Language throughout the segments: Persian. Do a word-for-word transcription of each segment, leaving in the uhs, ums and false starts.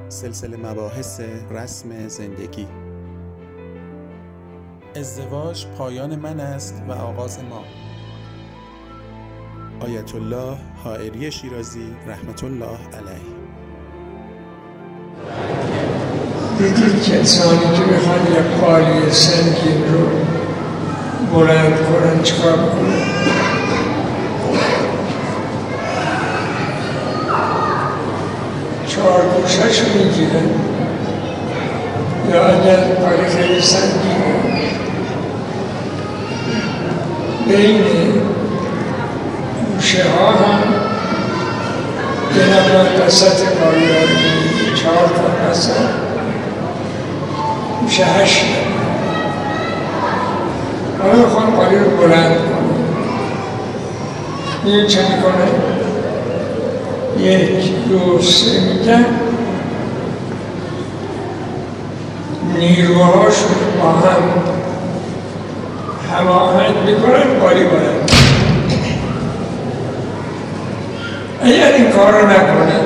سلسله مباحث رسم زندگی. ازدواج پایان من است و آغاز ما. آیت الله حائری شیرازی رحمت الله علیه. دیدید کسانی که بخوان یک قالی سنگین رو بلند کنن چکار کنن؟ چهار گوشش رو میگیرن، یا اگر قالی خیلی سنگینه بین گوشه ها هم یه نفر وسط قالی ها رو میگیره، چهار تا وسط گوشه هشت. حالا بخوان قالی رو بلند کنه، این چه میکنه؟ یک دو سه میگن نیروهاشون با هم هماهنگ میکنن قالی بلند. اگر این کار رو نکنن،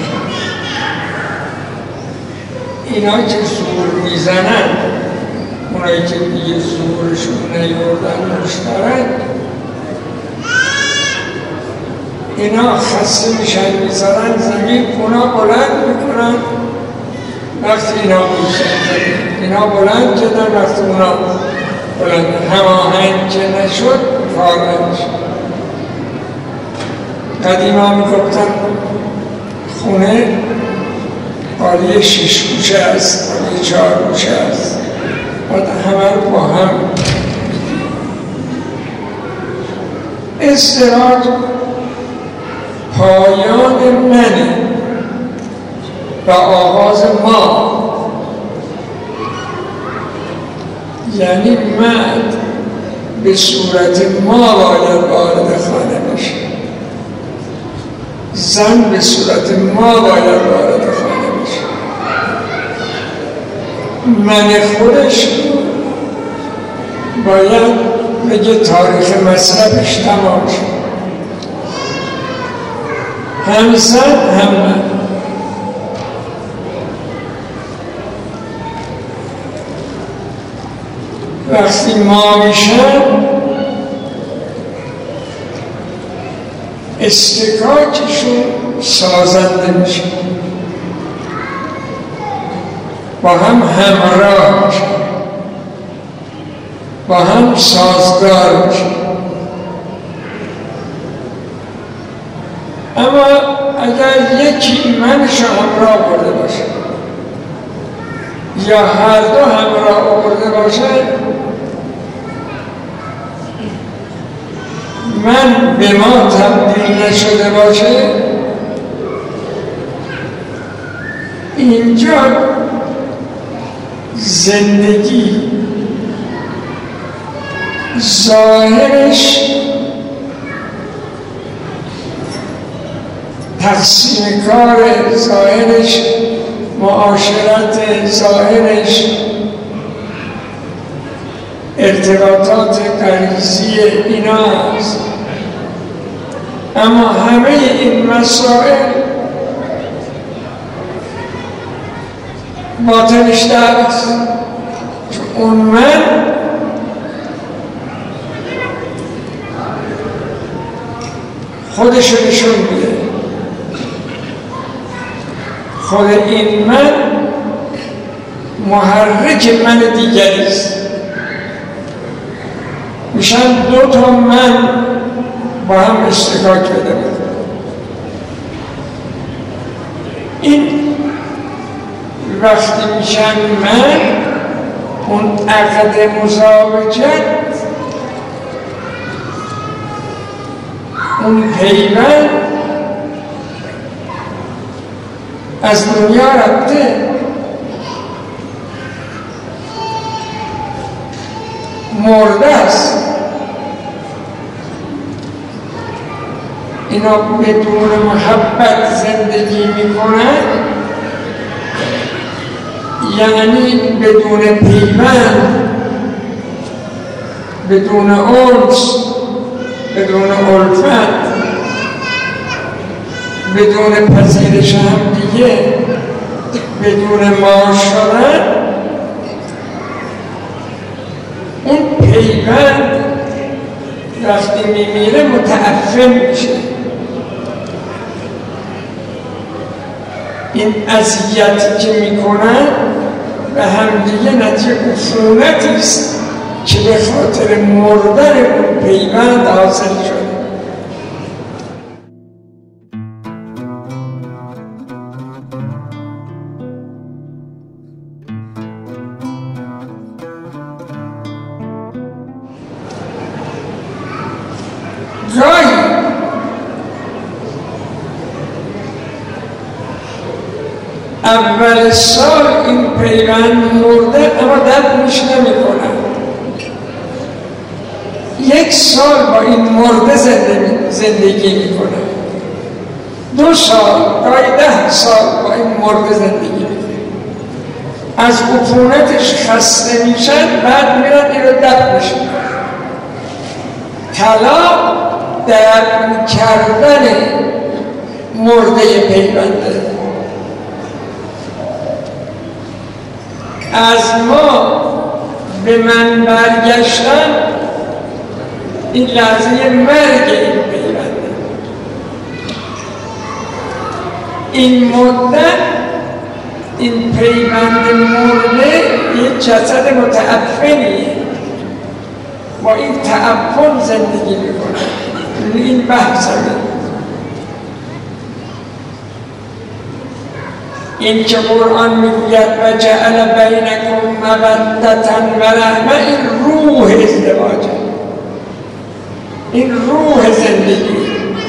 اینا که زور میزنن، اونایی که دیگه زورشون نیوردن مشترک، اینا خسته میشن میذارن زمین، اونا بلند میکنن وقتی اینا بودن، اینا بلند کردن وقتی اونا بلند. هماهنگ که نشد فارغ میشن. قدیما میگفتن خونه قالی شش گوشه است، قالی چهار گوشه است، بعد همه رو با هم. ازدواج پایان منه و آغاز ما، یعنی مرد به صورت ما باید وارد خانه بشه، زن به صورت ما باید وارد خانه بشه. من خودش باید بگه تاریخ مصرفش تمام شد، هم زن هم من. وقتی ما میشن استکاکشون سازنده میشه، با هم همراه میشه، با هم سازگار میشه. اما اگر یکی منش همراه برده باشه یا هر دو همراه برده باشه، من به ما تبدیل نشده باشه، اینجا زندگی ظاهرش تقسیم کار، ظاهرش معاشرت، ظاهرش ارتباطات غریزی اینا هست. اما همه این مسائل باطنش درست، چون اون من خودش رو نشون میده. خود این من محرک من دیگری است. میشن دو تا من با هم اشتراک بده. این وقتی میشن من، اون عقد مزاوجت، اون پیوند از دنیا رفته، مرده است. اینا بدون محبت زندگی میکنن، یعنی بدون پیوند، بدون انس، بدون الفت، بدون پذیرش هم دیگه بدون ما شدن، اون پیوند وقتی میمیره متعفن میشه. این اذیتی که میکنن به همدیگه نتیجه عفونتی است که به خاطر مردن اون پیوند حاصل شده. گاهی اول سال این پیوند مرده اما دفنش نمی‌کنن. یک سال با این مرده زندگی می‌کنن، دو سال گاهی ده سال با این مرده زندگی می‌کنن. از عفونتش خسته میشن، بعد میرن این رو دفنش می‌کنن. طلاق دفن کردن مرده پیونده. از ما به من برگشتن این لحظه مرگ این پیونده. این مدت این پیوند مرده یک جسد متعفنیه، با این تعفن زندگی میکنه. این بحث همه این که قرآن میگوید و جعل بینکم مودة و رحمة، این روح ازدواجه، این روح زندگی،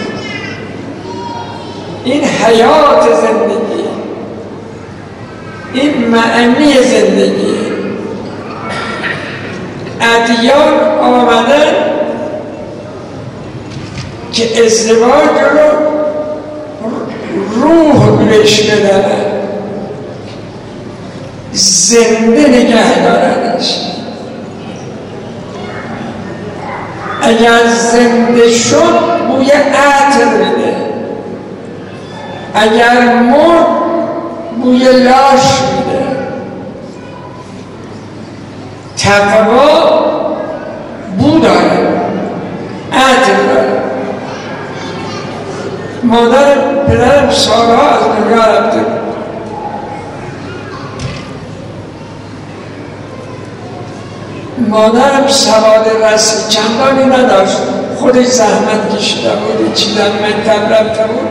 این حیات زندگی، این معنی زندگی. ادیان آمدن که ازدواج رو روح بهش بدن، زنده نگه دارنش. اگر زنده شد بوی عطر میده، اگر مرد بوی لاش میده. تقوا بو داره، عطر داره. مادر پدرم سالها از دنیا رفته، مادرم سواد رسمی چندانی نداشت، خودش زحمت کشیده بود، چیدن مکتب رفته بود،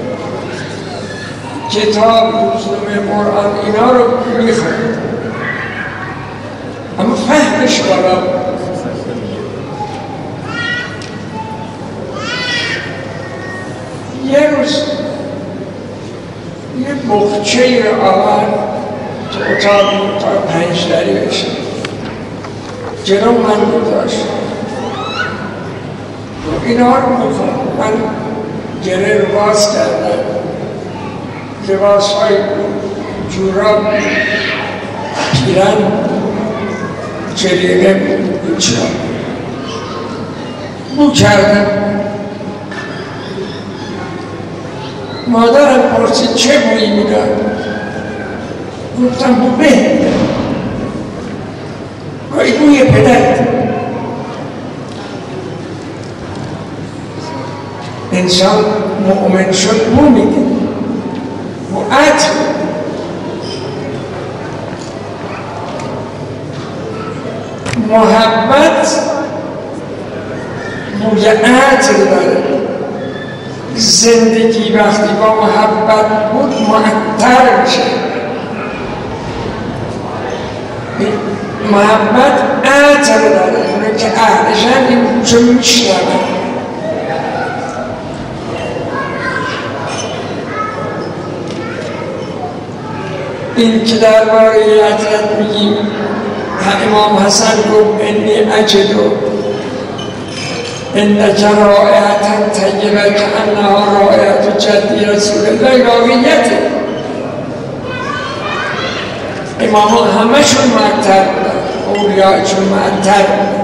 کتاب، روزنامه، قرآن اینا رو میخوند، اما فهمش بالا بود. یه روز یه بخچه‌ای رو آورد تو اتاق اتاق پنج دری بشه، جلو من گذاشت، اینا رو بخون. من گره رو باز کردم، لباس های جوراب، پیرن، جلیقه بود، چرا بو کردم. مادرم پرسید چه بویی میداد؟ گفتم بو به گوی بوی پدرت. انسان مؤمن شد بو میده، بو عطر. محبت بوی عطر داره. زندگی وقتی با محبت بود معطر میشه. محبت عطر داره، اونه که اهلشن این بوچه میشنون. این که درباره عطرت میگیم، امام حسن گفت انی اجدو انک رائحة طیبة کأنها رائحة جدی رسول الله. راویته امام ها همه شون معطر بودن، اولیایشون معطر بودن.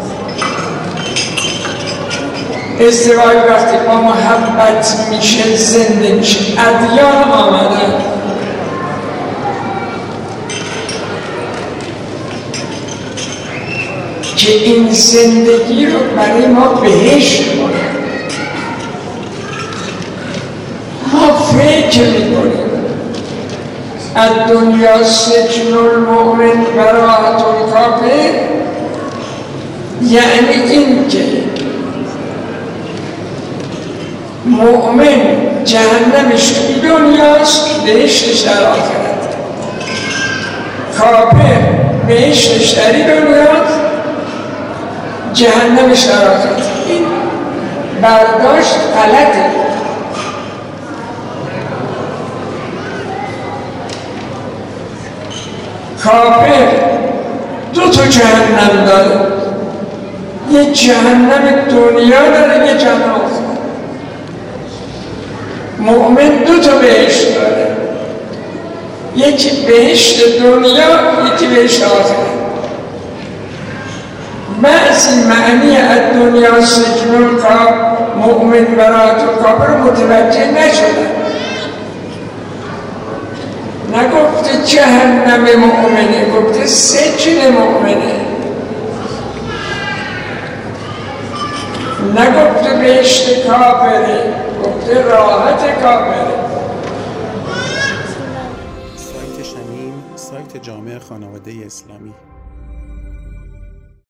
ازدواج وقتی با محبت میشه زنده میشه. ادیان آمدن که این زندگی رو برای ما بهشت کنه. ما فکر میکنیم الدنیا سجن المؤمن و راحت الکافر، یعنی این که مؤمن جهنمش توی دنیاست، بهشتش در آخرت. کافر بهشتش در این دنیاست، جهنمش در آخرت. این برداشت غلطه. کافر دو تا جهنم داره، یه جهنم دنیا داره، یه جهنم آخرت. مؤمن دو تا بهشت داره، یکی بهشت دنیا، یکی بهشت آخرت. بعضی معنی الدنیا سجن المؤمن و راحت الکافر متوجه نشدن. نگفته جهنم مؤمنه، گفته سجن مؤمنه، نگفته بهشت کافره، گفته راحت کافره. سایت شمیم، سایت جامع خانواده اسلامی.